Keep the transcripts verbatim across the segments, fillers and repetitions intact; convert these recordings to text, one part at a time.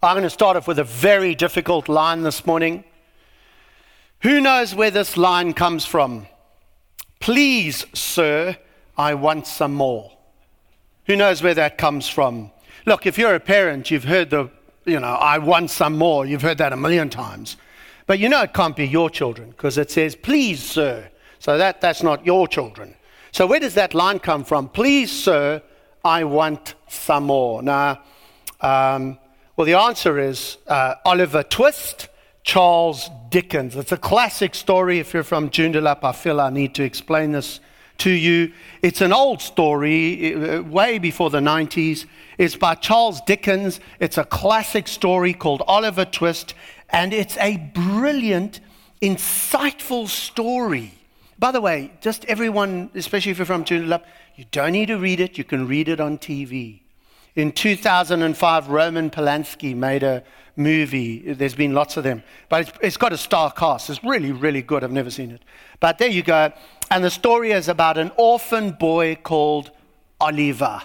I'm going to start off with a very difficult line this morning. Who knows where this line comes from? Please, sir, I want some more. Who knows where that comes from? Look, if you're a parent, you've heard the, you know, I want some more. You've heard that a million times. But you know it can't be your children because it says, please, sir. So that, that's not your children. So where does that line come from? Please, sir, I want some more. Now, um, well, the answer is uh, Oliver Twist, Charles Dickens. It's a classic story. If you're from Joondalup, I feel I need to explain this to you. It's an old story, uh, way before the nineties. It's by Charles Dickens. It's a classic story called Oliver Twist, and it's a brilliant, insightful story. By the way, just everyone, especially if you're from Joondalup, you don't need to read it. You can read it on T V. In two thousand five, Roman Polanski made a movie. There's been lots of them. But it's, it's got a star cast. It's really, really good. I've never seen it. But there you go. And the story is about an orphan boy called Oliver.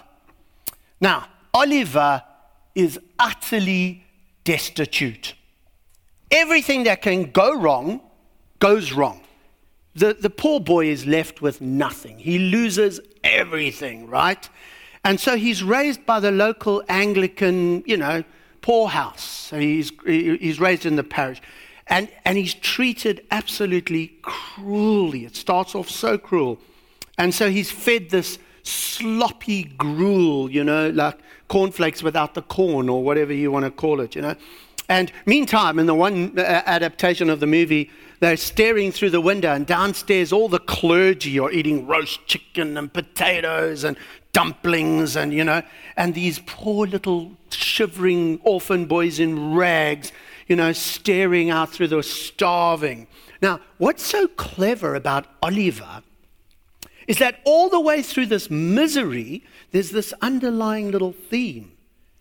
Now, Oliver is utterly destitute. Everything that can go wrong goes wrong. The, the poor boy is left with nothing. He loses everything, right? And so he's raised by the local Anglican, you know, poorhouse. So he's he's raised in the parish. And, and he's treated absolutely cruelly. It starts off so cruel. And so he's fed this sloppy gruel, you know, like cornflakes without the corn or whatever you want to call it, you know. And meantime, in the one adaptation of the movie, they're staring through the window, and downstairs all the clergy are eating roast chicken and potatoes and dumplings, and, you know, and these poor little shivering orphan boys in rags, you know, staring out through the starving. Now, what's so clever about Oliver is that all the way through this misery, there's this underlying little theme.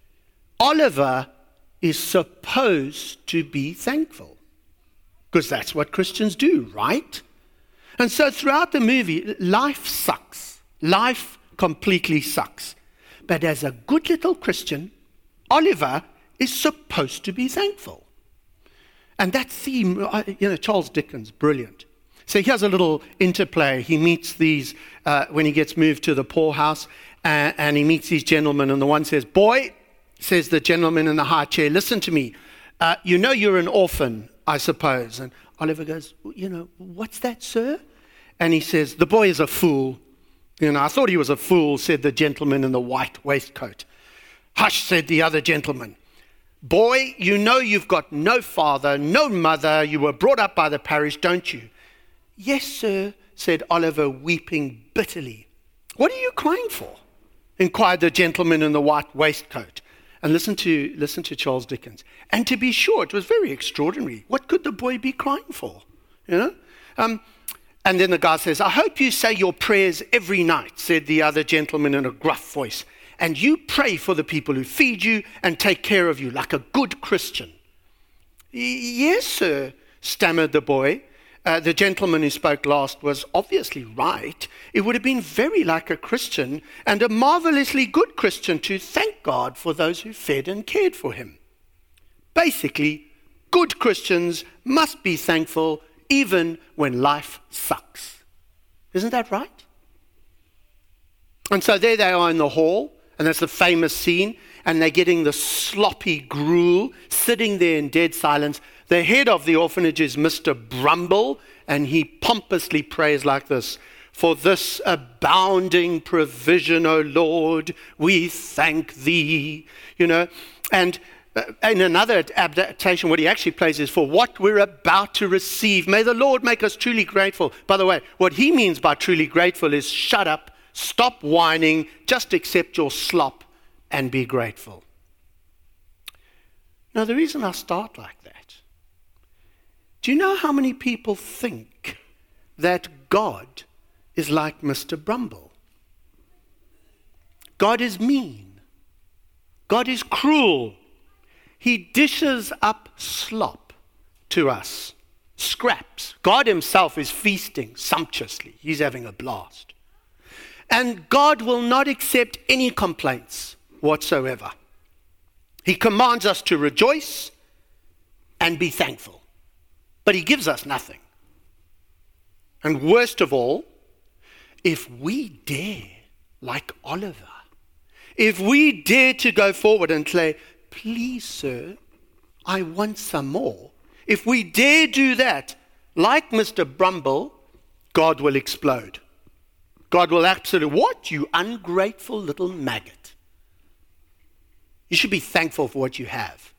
Oliver is supposed to be thankful. Because that's what Christians do, right? And so throughout the movie, life sucks. Life completely sucks. But as a good little Christian, Oliver is supposed to be thankful. And that theme, you know, Charles Dickens, brilliant. So here's a little interplay. He meets these, uh, when he gets moved to the poorhouse, uh, and he meets these gentlemen, and the one says, boy, says the gentleman in the high chair, listen to me. Uh, you know you're an orphan, I suppose. And Oliver goes, you know, what's that, sir? And he says, the boy is a fool. You know, I thought he was a fool, said the gentleman in the white waistcoat. Hush, said the other gentleman. Boy, you know you've got no father, no mother. You were brought up by the parish, don't you? Yes, sir, said Oliver, weeping bitterly. What are you crying for? Inquired the gentleman in the white waistcoat. And listen to listen to Charles Dickens. And to be sure, it was very extraordinary. What could the boy be crying for? You know? Um, and then the guy says, I hope you say your prayers every night, said the other gentleman in a gruff voice. And you pray for the people who feed you and take care of you like a good Christian. Yes, sir, stammered the boy. Uh, the gentleman who spoke last was obviously right. It would have been very like a Christian and a marvelously good Christian to thank God for those who fed and cared for him. Basically, good Christians must be thankful even when life sucks. Isn't that right? And so there they are in the hall, and that's the famous scene, and they're getting the sloppy gruel, sitting there in dead silence. The head of the orphanage is Mister Brumble, and he pompously prays like this. For this abounding provision, O Lord, we thank thee. You know, and uh, in another adaptation, what he actually plays is for what we're about to receive. May the Lord make us truly grateful. By the way, what he means by truly grateful is shut up, stop whining, just accept your slop and be grateful. Now, the reason I start like that, do you know how many people think that God is like Mister Brumble? God is mean. God is cruel. He dishes up slop to us, scraps. God himself is feasting sumptuously. He's having a blast. And God will not accept any complaints whatsoever. He commands us to rejoice and be thankful. But he gives us nothing. And worst of all, if we dare, like Oliver, if we dare to go forward and say, please, sir, I want some more. If we dare do that, like Mister Brumble, God will explode. God will absolutely, what, you ungrateful little maggot? You should be thankful for what you have.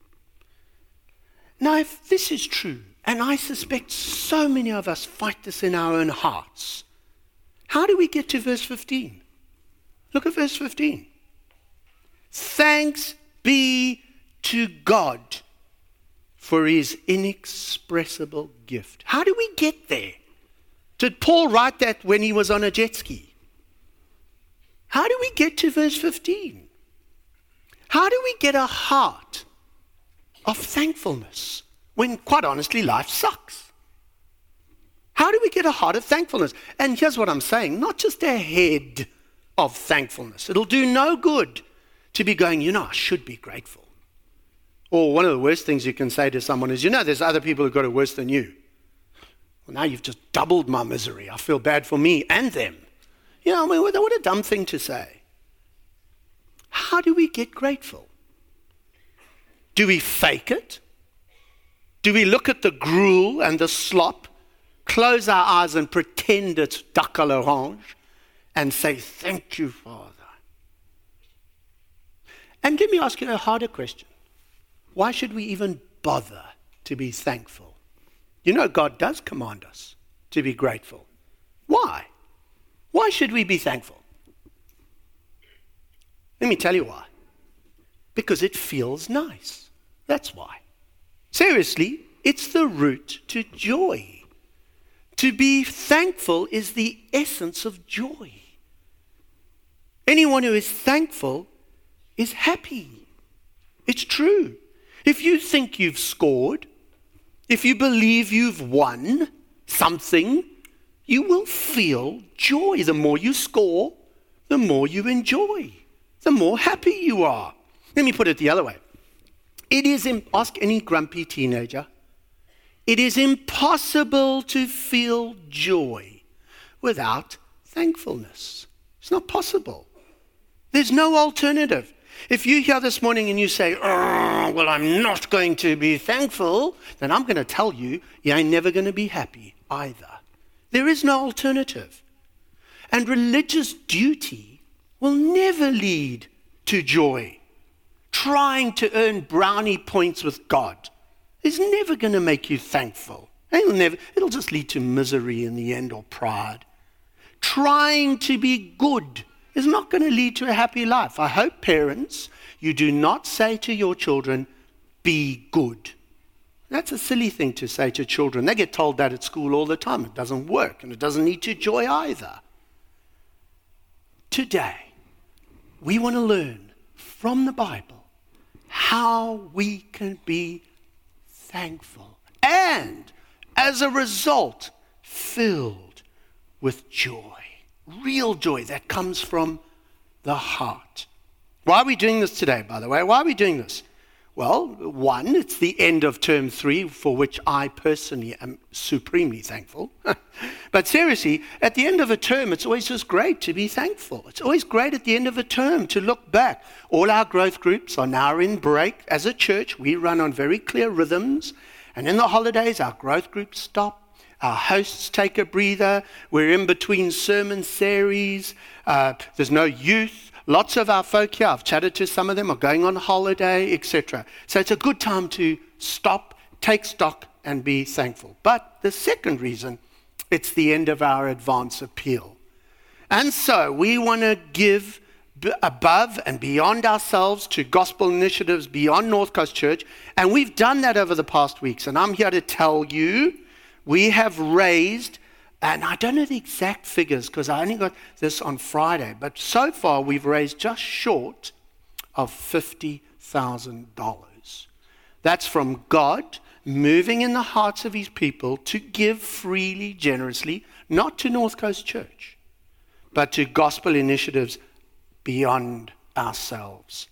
Now, if this is true, and I suspect so many of us fight this in our own hearts, how do we get to verse fifteen? Look at verse fifteen. Thanks be to God for his inexpressible gift. How do we get there? Did Paul write that when he was on a jet ski? How do we get to verse fifteen? How do we get a heart of thankfulness when, quite honestly, life sucks? How do we get a heart of thankfulness? And here's what I'm saying, not just a head of thankfulness. It'll do no good to be going, you know, I should be grateful. Or one of the worst things you can say to someone is, you know, there's other people who've got it worse than you. Well, now you've just doubled my misery. I feel bad for me and them. You know, I mean, what a dumb thing to say. How do we get grateful? Do we fake it? Do we look at the gruel and the slop, close our eyes and pretend it's duck à l'orange, and say, thank you, Father? And let me ask you a harder question. Why should we even bother to be thankful? You know, God does command us to be grateful. Why? Why should we be thankful? Let me tell you why. Because it feels nice. That's why. Seriously, it's the route to joy. To be thankful is the essence of joy. Anyone who is thankful is happy. It's true. If you think you've scored, if you believe you've won something, you will feel joy. The more you score, the more you enjoy, the more happy you are. Let me put it the other way. It is, ask any grumpy teenager, it is impossible to feel joy without thankfulness. It's not possible. There's no alternative. If you're here this morning and you say, oh, well, I'm not going to be thankful, then I'm going to tell you, you ain't never going to be happy either. There is no alternative. And religious duty will never lead to joy. Trying to earn brownie points with God is never going to make you thankful. It'll, never, it'll just lead to misery in the end or pride. Trying to be good is not going to lead to a happy life. I hope, parents, you do not say to your children, be good. That's a silly thing to say to children. They get told that at school all the time. It doesn't work, and it doesn't lead to joy either. Today, we want to learn from the Bible how we can be thankful and, as a result, filled with joy. Real joy that comes from the heart. Why are we doing this today, by the way? Why are we doing this? Well, one, it's the end of term three, for which I personally am supremely thankful. But seriously, at the end of a term, it's always just great to be thankful. It's always great at the end of a term to look back. All our growth groups are now in break. As a church, we run on very clear rhythms. And in the holidays, our growth groups stop. Our hosts take a breather. We're in between sermon series. Uh, there's no youth. Lots of our folk here, I've chatted to some of them, are going on holiday, et cetera. So it's a good time to stop, take stock, and be thankful. But the second reason, it's the end of our advance appeal. And so we want to give b- above and beyond ourselves to gospel initiatives beyond North Coast Church. And we've done that over the past weeks. And I'm here to tell you, we have raised, and I don't know the exact figures because I only got this on Friday, but so far we've raised just short of fifty thousand dollars. That's from God moving in the hearts of his people to give freely, generously, not to North Coast Church, but to gospel initiatives beyond ourselves.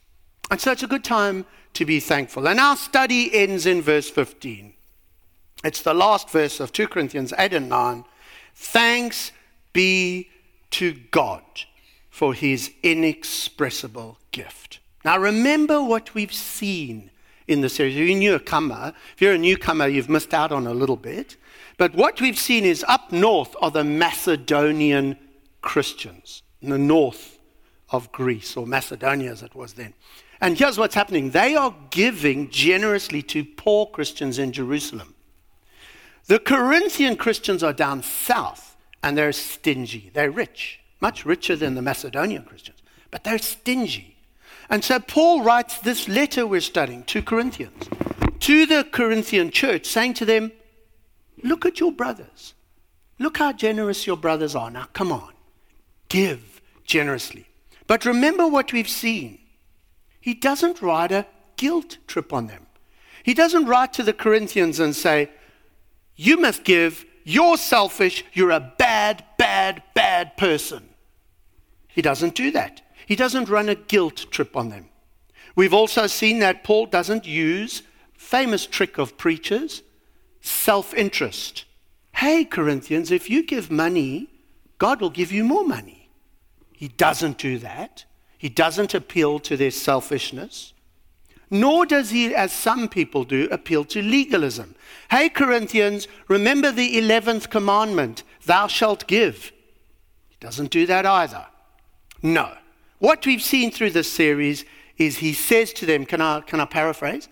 And so it's a good time to be thankful. And our study ends in verse fifteen. It's the last verse of two Corinthians eight and nine. Thanks be to God for his inexpressible gift. Now remember what we've seen in the series. If you're a newcomer, if you're a newcomer, you've missed out on a little bit. But what we've seen is up north are the Macedonian Christians, in the north of Greece, or Macedonia as it was then. And here's what's happening. They are giving generously to poor Christians in Jerusalem. The Corinthian Christians are down south, and they're stingy. They're rich, much richer than the Macedonian Christians, but they're stingy. And so Paul writes this letter we're studying to Corinthians, to the Corinthian church, saying to them, look at your brothers. Look how generous your brothers are. Now, come on. Give generously. But remember what we've seen. He doesn't write a guilt trip on them. He doesn't write to the Corinthians and say, you must give, you're selfish, you're a bad, bad, bad person. He doesn't do that. He doesn't run a guilt trip on them. We've also seen that Paul doesn't use famous trick of preachers, self-interest. Hey, Corinthians, if you give money, God will give you more money. He doesn't do that. He doesn't appeal to their selfishness. Nor does he, as some people do, appeal to legalism. Hey, Corinthians, remember the eleventh commandment, thou shalt give. He doesn't do that either. No. What we've seen through this series is he says to them, can I, can I paraphrase?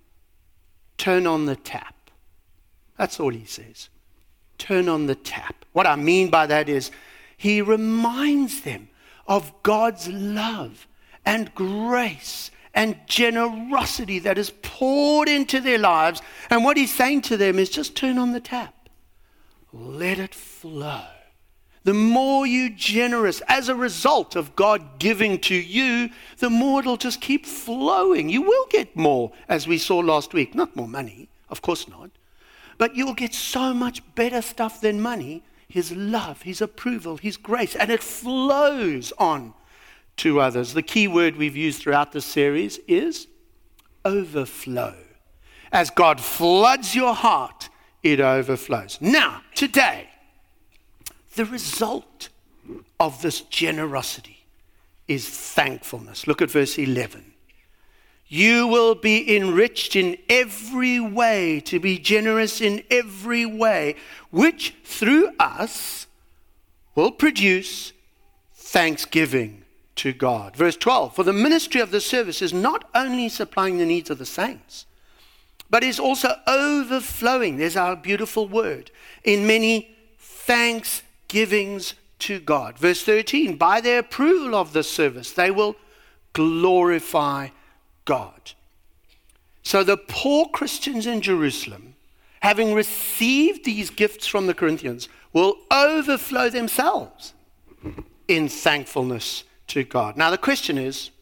Turn on the tap. That's all he says. Turn on the tap. What I mean by that is he reminds them of God's love and grace and generosity that is poured into their lives. And what he's saying to them is just turn on the tap. Let it flow. The more you're generous as a result of God giving to you, the more it'll just keep flowing. You will get more, as we saw last week. Not more money, of course not. But you'll get so much better stuff than money. His love, his approval, his grace, and it flows on to others. The key word we've used throughout this series is overflow. As God floods your heart, it overflows. Now, today, the result of this generosity is thankfulness. Look at verse eleven. You will be enriched in every way, to be generous in every way, which through us will produce thanksgiving to God. Verse twelve, for the ministry of the service is not only supplying the needs of the saints, but is also overflowing, there's our beautiful word, in many thanksgivings to God. Verse thirteen, by their approval of the service, they will glorify God. So the poor Christians in Jerusalem, having received these gifts from the Corinthians, will overflow themselves in thankfulness to God. Now the question is,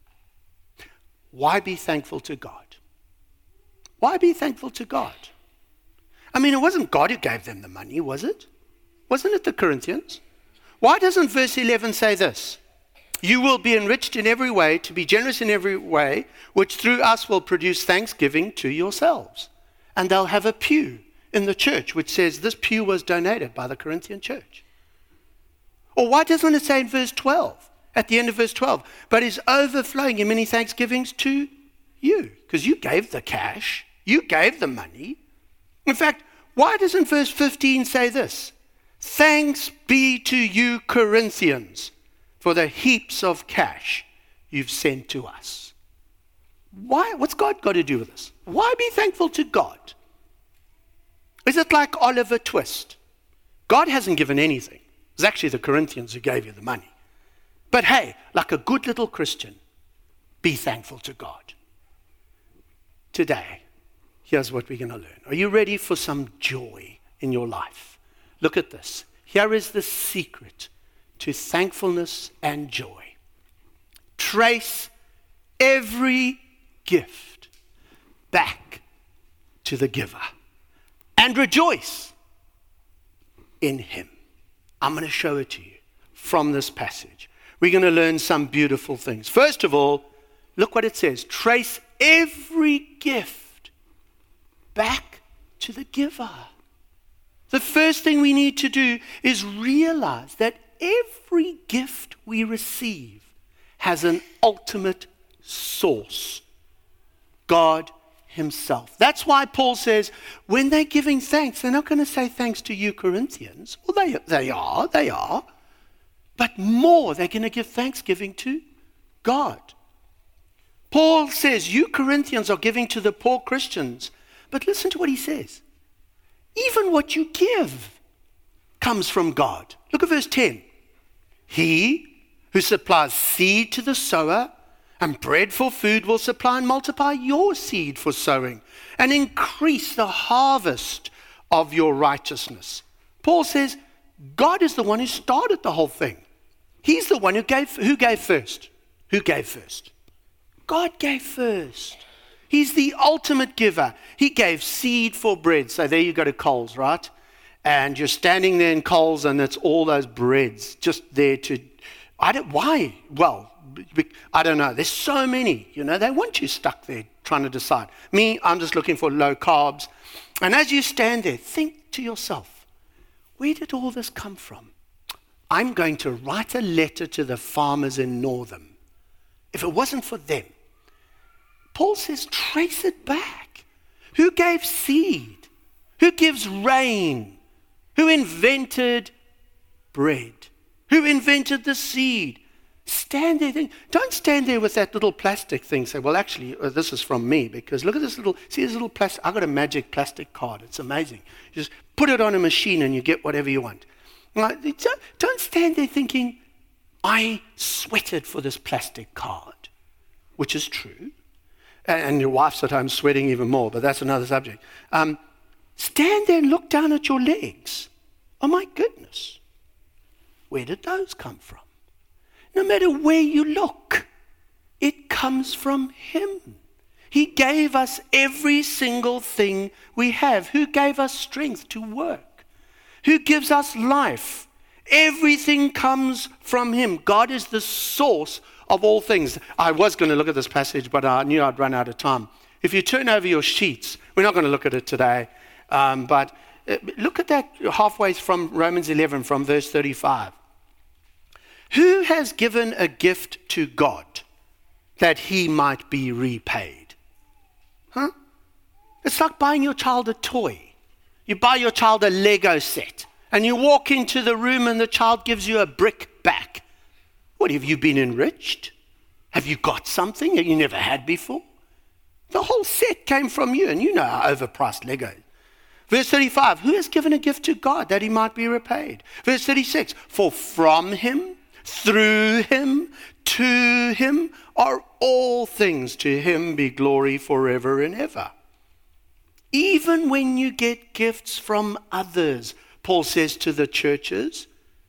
why be thankful to God? Why be thankful to God? I mean, it wasn't God who gave them the money, was it? Wasn't it the Corinthians? Why doesn't verse eleven say this? You will be enriched in every way, to be generous in every way, which through us will produce thanksgiving to yourselves. And they'll have a pew in the church which says this pew was donated by the Corinthian church. Or why doesn't it say in verse twelve, at the end of verse twelve, but is overflowing in many thanksgivings to you? Because you gave the cash, you gave the money. In fact, why doesn't verse fifteen say this? Thanks be to you, Corinthians, for the heaps of cash you've sent to us. Why? What's God got to do with this? Why be thankful to God? Is it like Oliver Twist? God hasn't given anything. It's actually the Corinthians who gave you the money. But hey, like a good little Christian, be thankful to God. Today, here's what we're going to learn. Are you ready for some joy in your life? Look at this. Here is the secret to thankfulness and joy. Trace every gift back to the giver and rejoice in him. I'm going to show it to you from this passage. We're going to learn some beautiful things. First of all, look what it says. Trace every gift back to the giver. The first thing we need to do is realize that every gift we receive has an ultimate source. God himself. That's why Paul says, when they're giving thanks, they're not going to say thanks to you Corinthians. Well, they, they are, they are. But more, they're going to give thanksgiving to God. Paul says, you Corinthians are giving to the poor Christians. But listen to what he says. Even what you give comes from God. Look at verse ten. He who supplies seed to the sower and bread for food will supply and multiply your seed for sowing and increase the harvest of your righteousness. Paul says, God is the one who started the whole thing. He's the one who gave, who gave first. Who gave first? God gave first. He's the ultimate giver. He gave seed for bread. So there you go to Coles, right? And you're standing there in Coles and it's all those breads just there to, I don't, why? Well, I don't know. There's so many, you know, they want you stuck there trying to decide. Me, I'm just looking for low carbs. And as you stand there, think to yourself, where did all this come from? I'm going to write a letter to the farmers in Northam. If it wasn't for them, Paul says, trace it back. Who gave seed? Who gives rain? Who invented bread? Who invented the seed? Stand there. Think, don't stand there with that little plastic thing. Say, well, actually, uh, this is from me. Because look at this little, see this little plastic, I've got a magic plastic card. It's amazing. You just put it on a machine and you get whatever you want. Like, don't, don't stand there thinking, I sweated for this plastic card, which is true. And your wife's at home sweating even more, but that's another subject. Um, stand there and look down at your legs. Oh my goodness. Where did those come from? No matter where you look, it comes from him. He gave us every single thing we have. Who gave us strength to work? Who gives us life? Everything comes from him. God is the source of all things. I was going to look at this passage, but I knew I'd run out of time. If you turn over your sheets, we're not going to look at it today, um, but look at that halfway from Romans eleven, from verse thirty-five. Who has given a gift to God that he might be repaid? Huh? It's like buying your child a toy. You buy your child a Lego set, and you walk into the room and the child gives you a brick back. What, have you been enriched? Have you got something that you never had before? The whole set came from you, and you know how overpriced Lego is. Verse thirty-five, who has given a gift to God that he might be repaid? Verse thirty-six, for from him, through him, to him are all things. To him be glory forever and ever. Even when you get gifts from others, Paul says to the churches,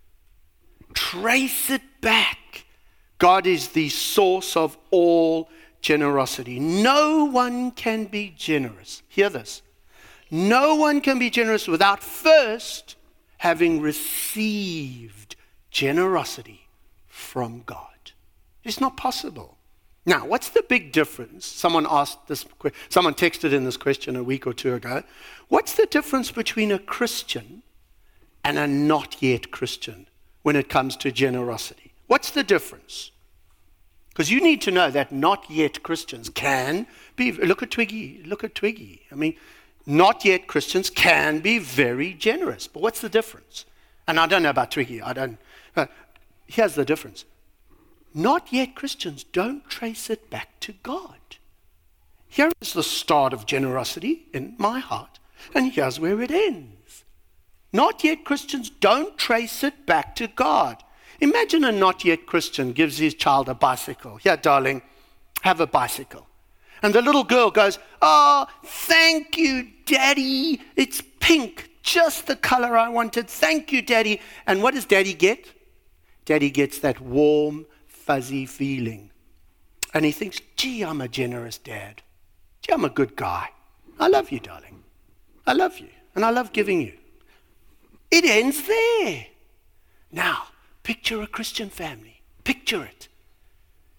trace it back. God is the source of all generosity. No one can be generous. Hear this. No one can be generous without first having received generosity from God. It's not possible. Now, what's the big difference? Someone asked this, someone texted in this question a week or two ago. What's the difference between a Christian and a not yet Christian when it comes to generosity? What's the difference? Because you need to know that not yet Christians can be, look at Twiggy, look at Twiggy. I mean, not yet Christians can be very generous. But what's the difference? And I don't know about Twiggy, I don't, but here's the difference. Not yet Christians don't trace it back to God. Here is the start of generosity in my heart, and here's where it ends. Not yet Christians don't trace it back to God. Imagine a not yet Christian gives his child a bicycle. Here, darling, have a bicycle. And the little girl goes, oh, thank you, Daddy. It's pink, just the color I wanted. Thank you, Daddy. And what does Daddy get? Daddy gets that warm, fuzzy feeling. And he thinks, gee, I'm a generous dad. Gee, I'm a good guy. I love you, darling. I love you. And I love giving you. It ends there. Now, picture a Christian family. Picture it.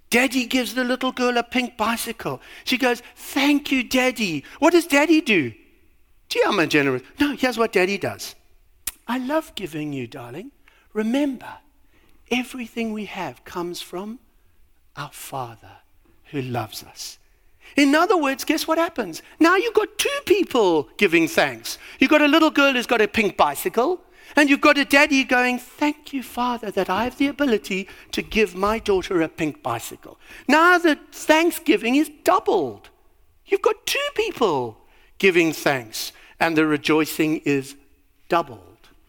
Daddy gives the little girl a pink bicycle. She goes, thank you, Daddy. What does Daddy do? Gee, I'm a generous. No, here's what Daddy does. I love giving you, darling. Remember, everything we have comes from our Father who loves us. In other words, guess what happens? Now you've got two people giving thanks. You've got a little girl who's got a pink bicycle, and you've got a daddy going, thank you, Father, that I have the ability to give my daughter a pink bicycle. Now the thanksgiving is doubled. You've got two people giving thanks, and the rejoicing is doubled.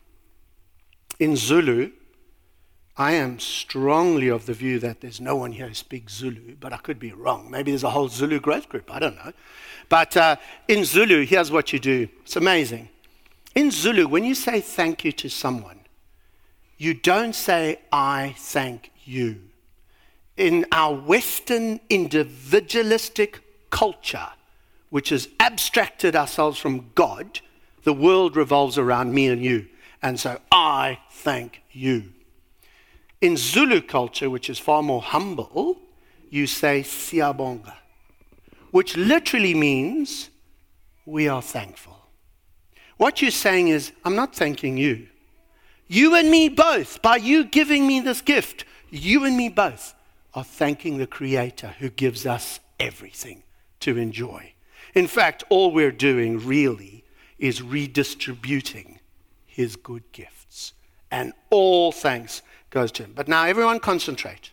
In Zulu, I am strongly of the view that there's no one here who speaks Zulu, but I could be wrong. Maybe there's a whole Zulu growth group. I don't know. But uh, in Zulu, here's what you do. It's amazing. In Zulu, when you say thank you to someone, you don't say, I thank you. In our Western individualistic culture, which has abstracted ourselves from God, the world revolves around me and you. And so, I thank you. In Zulu culture, which is far more humble, you say siyabonga, which literally means we are thankful. What you're saying is, I'm not thanking you. You and me both, by you giving me this gift, you and me both are thanking the Creator who gives us everything to enjoy. In fact, all we're doing really is redistributing His good gifts. And all thanks goes to Him. But now everyone concentrate.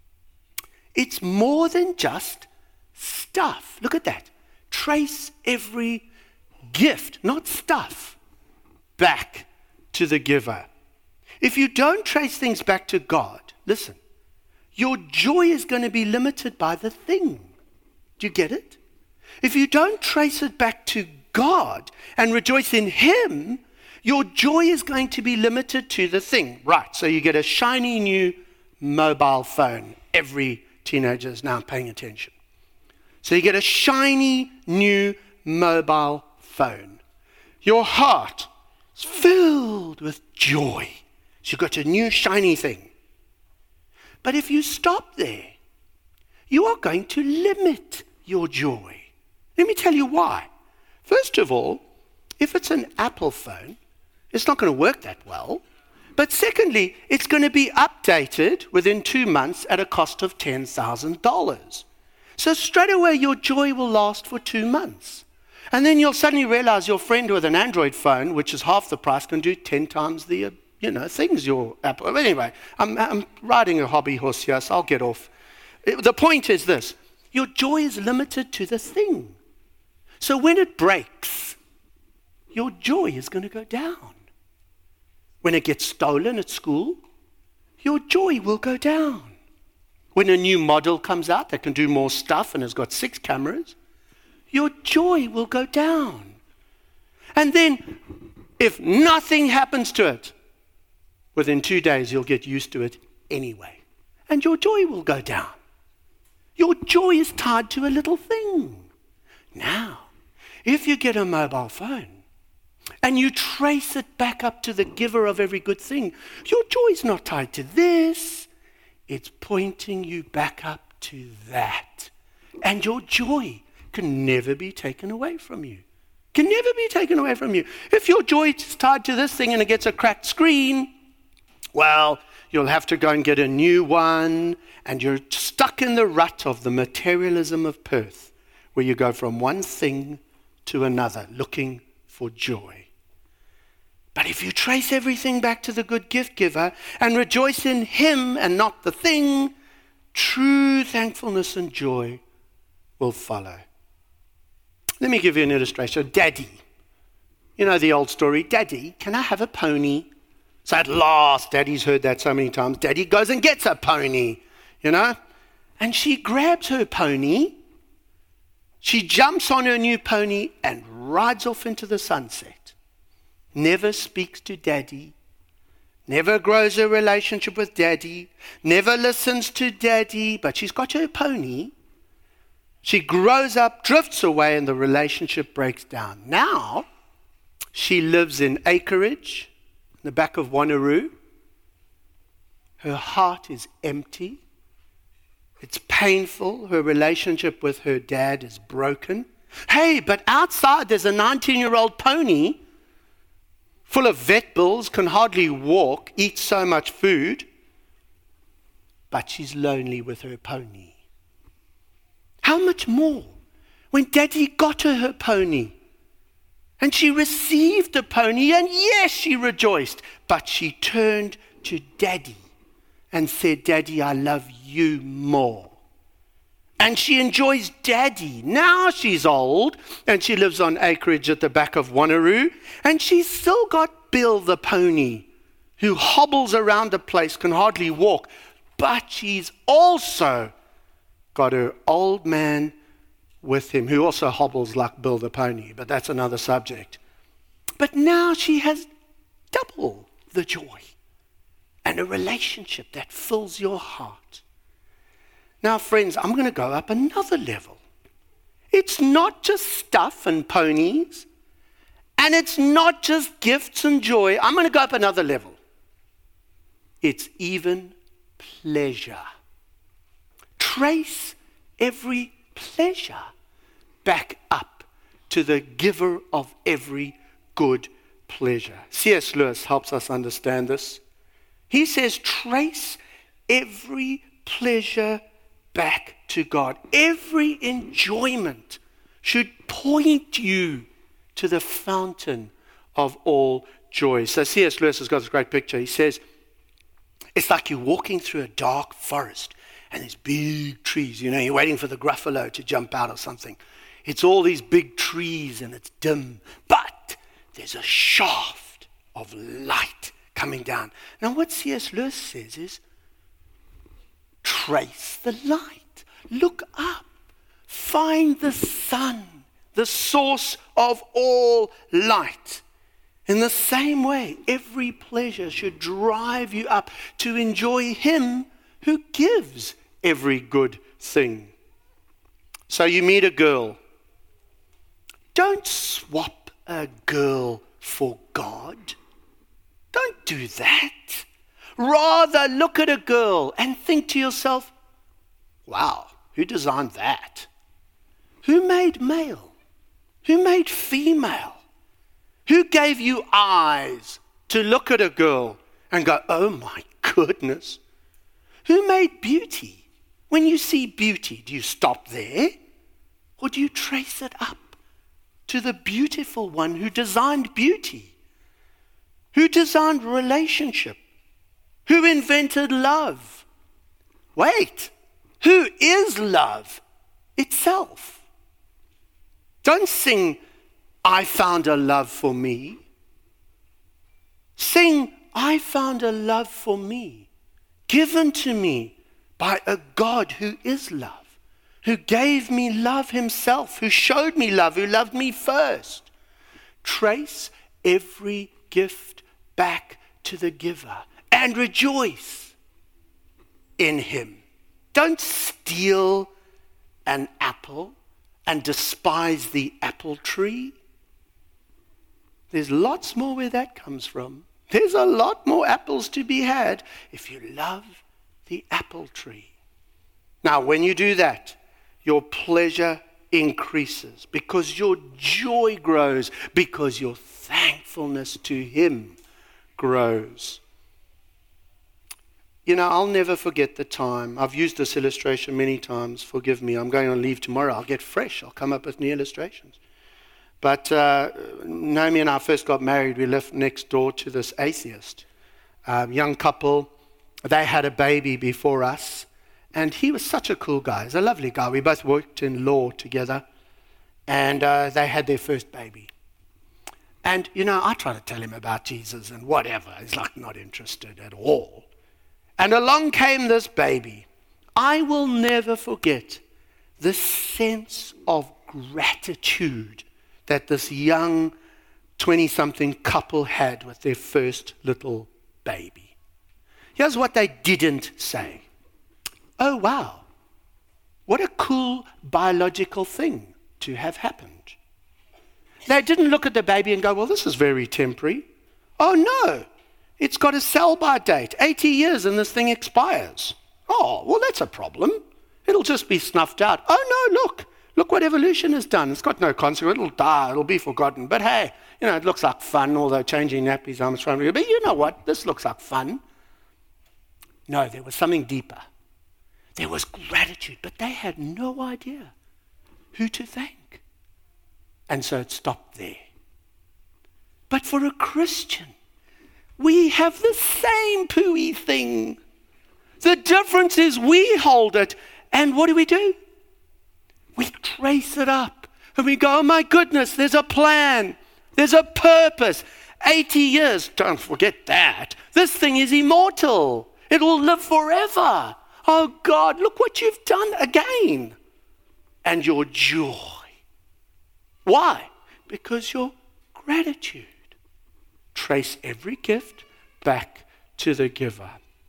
It's more than just stuff. Look at that. Trace every gift, not stuff, back to the giver. If you don't trace things back to God, listen, your joy is going to be limited by the thing. Do you get it? If you don't trace it back to God and rejoice in Him, your joy is going to be limited to the thing. Right, so you get a shiny new mobile phone. Every teenager is now paying attention. So you get a shiny new mobile phone. Your heart is filled with joy. So you've got a new shiny thing. But if you stop there, you are going to limit your joy. Let me tell you why. First of all, if it's an Apple phone, it's not going to work that well. But secondly, it's going to be updated within two months at a cost of ten thousand dollars. So straight away, your joy will last for two months. And then you'll suddenly realize your friend with an Android phone, which is half the price, can do ten times the, uh, you know, things your Apple. But anyway, I'm, I'm riding a hobby horse here, so I'll get off. It, the point is this. Your joy is limited to the thing. So when it breaks, your joy is going to go down. When it gets stolen at school, your joy will go down. When a new model comes out that can do more stuff and has got six cameras, your joy will go down. And then, if nothing happens to it, within two days you'll get used to it anyway. And your joy will go down. Your joy is tied to a little thing. Now, if you get a mobile phone, and you trace it back up to the giver of every good thing, your joy is not tied to this. It's pointing you back up to that. And your joy can never be taken away from you. Can never be taken away from you. If your joy is tied to this thing and it gets a cracked screen, well, you'll have to go and get a new one, and you're stuck in the rut of the materialism of Perth, where you go from one thing to another, looking for joy. But if you trace everything back to the good gift giver and rejoice in Him and not the thing, true thankfulness and joy will follow. Let me give you an illustration. Daddy. You know the old story, Daddy, can I have a pony? So at last, Daddy's heard that so many times. Daddy goes and gets a pony, you know. And she grabs her pony. She jumps on her new pony and rides off into the sunset. Never speaks to Daddy. Never grows a relationship with Daddy. Never listens to Daddy. But she's got her pony. She grows up, drifts away, and the relationship breaks down. Now, she lives in acreage, in the back of Wanneroo. Her heart is empty. It's painful. Her relationship with her dad is broken. Hey, but outside there's a nineteen-year-old pony full of vet bills, can hardly walk, eats so much food, but she's lonely with her pony. How much more when Daddy got her her pony and she received the pony, and yes, she rejoiced, but she turned to Daddy and said, Daddy, I love you more. And she enjoys Daddy. Now she's old and she lives on acreage at the back of Wanneroo, and she's still got Bill the pony who hobbles around the place, can hardly walk, but she's also got her old man with him who also hobbles like Bill the pony, but that's another subject. But now she has double the joy and a relationship that fills your heart. Now, friends, I'm going to go up another level. It's not just stuff and ponies, and it's not just gifts and joy. I'm going to go up another level. It's even pleasure. Trace every pleasure back up to the giver of every good pleasure. C S Lewis helps us understand this. He says, trace every pleasure back to God. Every enjoyment should point you to the fountain of all joy. So C S Lewis has got this great picture. He says, it's like you're walking through a dark forest and there's big trees. You know, you're waiting for the gruffalo to jump out or something. It's all these big trees and it's dim, but there's a shaft of light coming down. Now what C S Lewis says is, trace the light. Look up. Find the sun, the source of all light. In the same way, every pleasure should drive you up to enjoy Him who gives every good thing. So you meet a girl. Don't swap a girl for God. Don't do that. Rather look at a girl and think to yourself, wow, who designed that? Who made male? Who made female? Who gave you eyes to look at a girl and go, oh my goodness? Who made beauty? When you see beauty, do you stop there? Or do you trace it up to the beautiful one who designed beauty? Who designed relationship? Who invented love? Wait, who is love itself? Don't sing, I found a love for me. Sing, I found a love for me, given to me by a God who is love, who gave me love Himself, who showed me love, who loved me first. Trace every gift back to the giver and rejoice in Him. Don't steal an apple and despise the apple tree. There's lots more where that comes from. There's a lot more apples to be had if you love the apple tree. Now, when you do that, your pleasure increases because your joy grows, because your thankfulness to Him grows. You know, I'll never forget the time. I've used this illustration many times. Forgive me. I'm going on leave tomorrow. I'll get fresh. I'll come up with new illustrations. But uh, Naomi and I first got married. We lived next door to this atheist. Um, young couple. They had a baby before us. And he was such a cool guy. He's a lovely guy. We both worked in law together. And uh, they had their first baby. And, you know, I try to tell him about Jesus and whatever. He's like not interested at all. And along came this baby. I will never forget the sense of gratitude that this young twenty-something couple had with their first little baby. Here's what they didn't say. Oh, wow, what a cool biological thing to have happened. They didn't look at the baby and go, well, this is very temporary. Oh, no. It's got a sell-by date, eighty years, and this thing expires. Oh, well, that's a problem. It'll just be snuffed out. Oh no, look, look what evolution has done. It's got no consequence. It'll die, it'll be forgotten. But hey, you know, it looks like fun, although changing nappies, I'm trying to, but you know what? This looks like fun. No, there was something deeper. There was gratitude, but they had no idea who to thank. And so it stopped there. But for a Christian, we have the same pooey thing. The difference is we hold it, and what do we do? We trace it up, and we go, oh my goodness, there's a plan. There's a purpose. eighty years, don't forget that. This thing is immortal. It will live forever. Oh God, look what you've done again. And your joy. Why? Because your gratitude. Trace every gift back to the giver.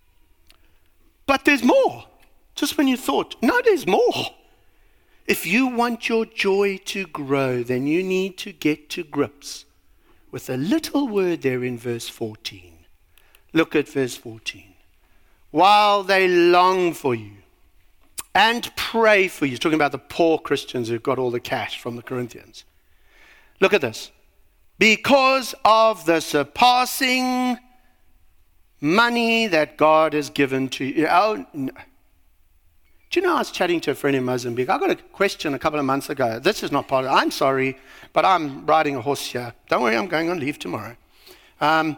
But there's more. Just when you thought, no, there's more. If you want your joy to grow, then you need to get to grips with a little word there in verse fourteen. Look at verse fourteen. While they long for you and pray for you. He's talking about the poor Christians who've got all the cash from the Corinthians. Look at this. Because of the surpassing money that God has given to you. Oh, no. Do you know, I was chatting to a friend in Mozambique. I got a question a couple of months ago. This is not part of it. I'm sorry, but I'm riding a horse here. Don't worry, I'm going on leave tomorrow. Um,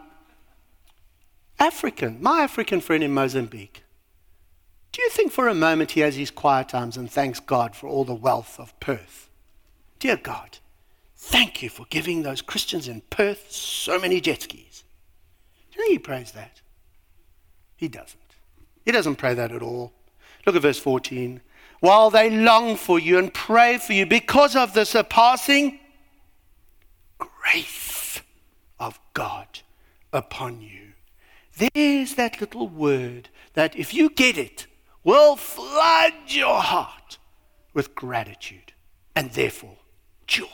African, my African friend in Mozambique. Do you think for a moment he has his quiet times and thanks God for all the wealth of Perth? Dear God, thank you for giving those Christians in Perth so many jet skis. Do you think he prays that? He doesn't. He doesn't pray that at all. Look at verse fourteen. While they long for you and pray for you because of the surpassing grace of God upon you. There's that little word that if you get it, will flood your heart with gratitude and therefore joy.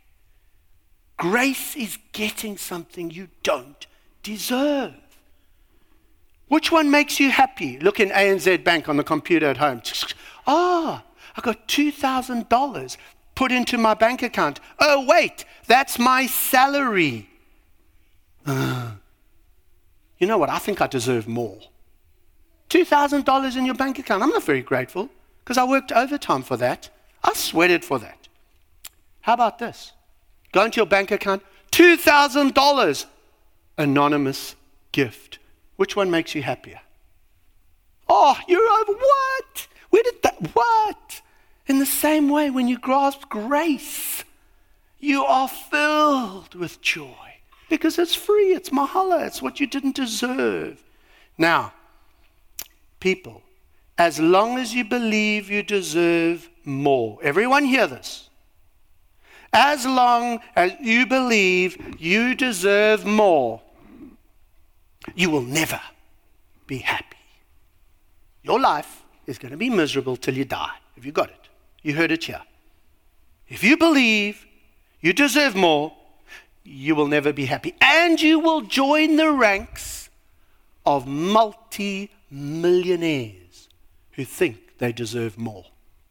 Grace is getting something you don't deserve. Which one makes you happy? Look in A N Z Bank on the computer at home. Ah, oh, I got two thousand dollars put into my bank account. Oh, wait, that's my salary. Uh, you know what? I think I deserve more. two thousand dollars in your bank account. I'm not very grateful because I worked overtime for that. I sweated for that. How about this? Go into your bank account, two thousand dollars anonymous gift. Which one makes you happier? Oh, you're over what? Where did that, what? In the same way, when you grasp grace, you are filled with joy because it's free, it's mahala, it's what you didn't deserve. Now, people, as long as you believe you deserve more, everyone hear this. As long as you believe you deserve more, you will never be happy. Your life is going to be miserable till you die. Have you got it? You heard it here. If you believe you deserve more, you will never be happy. And you will join the ranks of multi-millionaires who think they deserve more.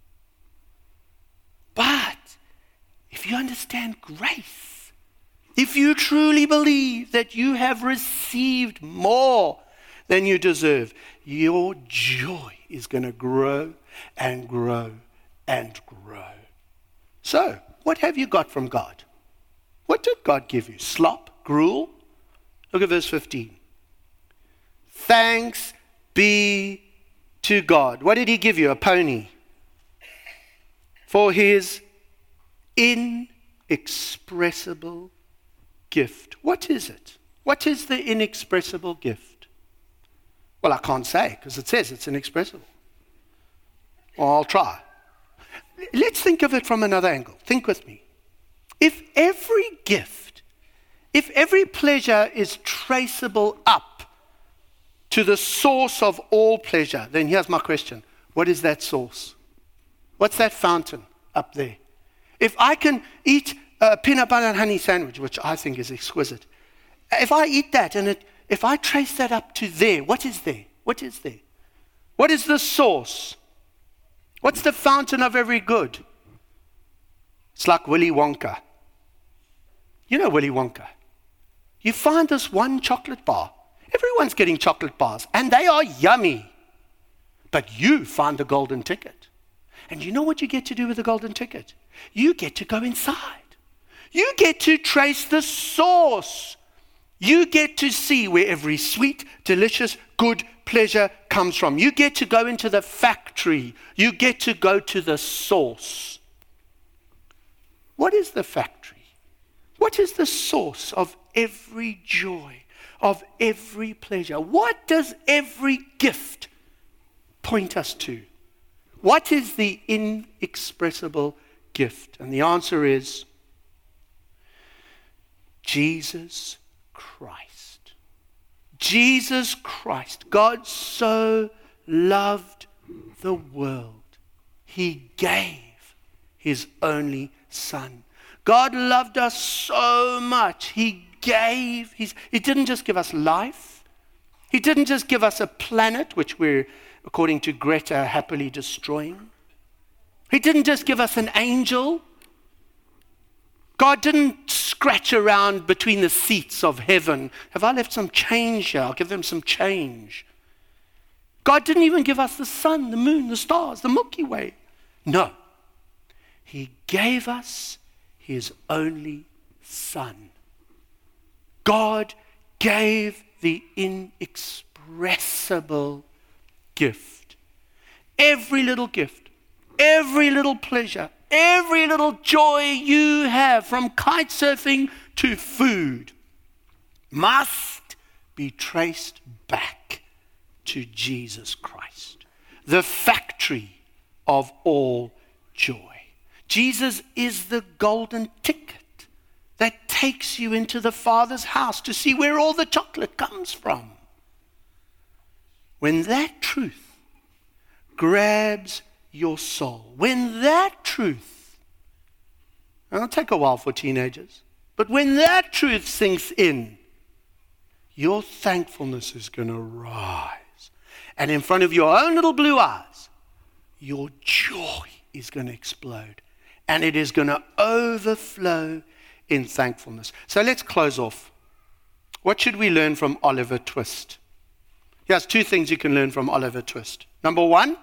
But if you understand grace, if you truly believe that you have received more than you deserve, your joy is going to grow and grow and grow. So, what have you got from God? What did God give you? Slop? Gruel? Look at verse fifteen. Thanks be to God. What did he give you? A pony. For his inexpressible gift. What is it? What is the inexpressible gift? Well, I can't say because it says it's inexpressible. Well, I'll try. Let's think of it from another angle. Think with me. If every gift, if every pleasure is traceable up to the source of all pleasure, then here's my question. What is that source? What's that fountain up there? If I can eat a peanut butter and honey sandwich, which I think is exquisite, if I eat that and it, if I trace that up to there, what is there? What is there? What is the source? What's the fountain of every good? It's like Willy Wonka. You know Willy Wonka. You find this one chocolate bar. Everyone's getting chocolate bars, and they are yummy. But you find the golden ticket. And you know what you get to do with the golden ticket? You get to go inside. You get to trace the source. You get to see where every sweet, delicious, good pleasure comes from. You get to go into the factory. You get to go to the source. What is the factory? What is the source of every joy, of every pleasure? What does every gift point us to? What is the inexpressible gift? And the answer is Jesus Christ. Jesus Christ. God so loved the world, he gave his only Son. God loved us so much, he gave his, he didn't just give us life. He didn't just give us a planet, which we're, according to Greta, happily destroying. He didn't just give us an angel. God didn't scratch around between the seats of heaven. Have I left some change here? I'll give them some change. God didn't even give us the sun, the moon, the stars, the Milky Way. No. He gave us his only Son. God gave the inexpressible gift. Every little gift, every little pleasure, every little joy you have, from kite surfing to food, must be traced back to Jesus Christ, the factory of all joy. Jesus is the golden ticket that takes you into the Father's house to see where all the chocolate comes from. When that truth grabs your soul, when that truth, and it'll take a while for teenagers, but when that truth sinks in, your thankfulness is going to rise. And in front of your own little blue eyes, your joy is going to explode. And it is going to overflow in thankfulness. So let's close off. What should we learn from Oliver Twist? Here's two things you can learn from Oliver Twist. Number one,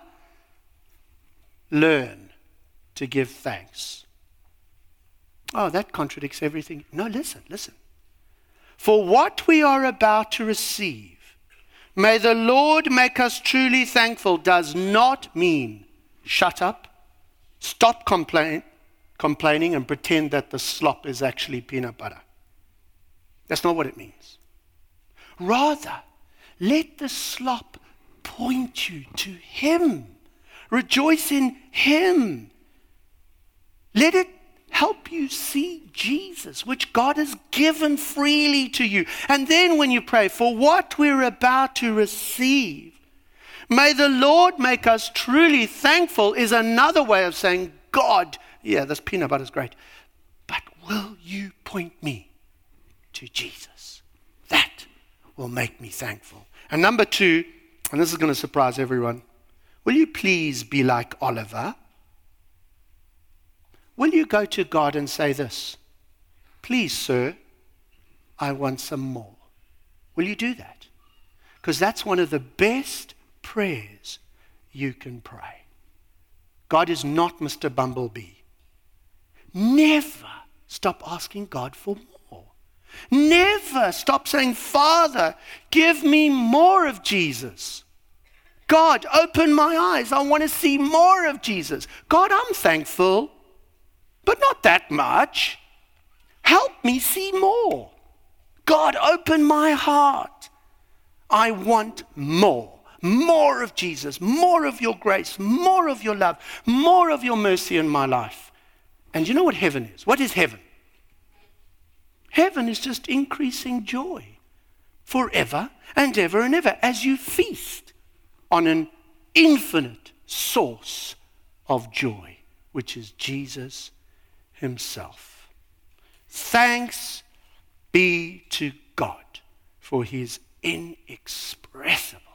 learn to give thanks. Oh, that contradicts everything. No, listen, listen. For what we are about to receive, may the Lord make us truly thankful, does not mean shut up, stop complaining, complaining and pretend that the slop is actually peanut butter. That's not what it means. Rather, let the slop point you to him. Rejoice in him. Let it help you see Jesus, which God has given freely to you. And then when you pray for what we're about to receive, may the Lord make us truly thankful, is another way of saying, God, yeah, this peanut butter is great, but will you point me to Jesus? That will make me thankful. And number two, and this is going to surprise everyone, will you please be like Oliver? Will you go to God and say this? Please, sir, I want some more. Will you do that? Because that's one of the best prayers you can pray. God is not Mister Bumblebee. Never stop asking God for more. Never stop saying, Father, give me more of Jesus. God, open my eyes. I want to see more of Jesus. God, I'm thankful, but not that much. Help me see more. God, open my heart. I want more. More of Jesus, more of your grace, more of your love, more of your mercy in my life. And you know what heaven is? What is heaven? Heaven is just increasing joy forever and ever and ever as you feast on an infinite source of joy, which is Jesus himself. Thanks be to God for his inexpressible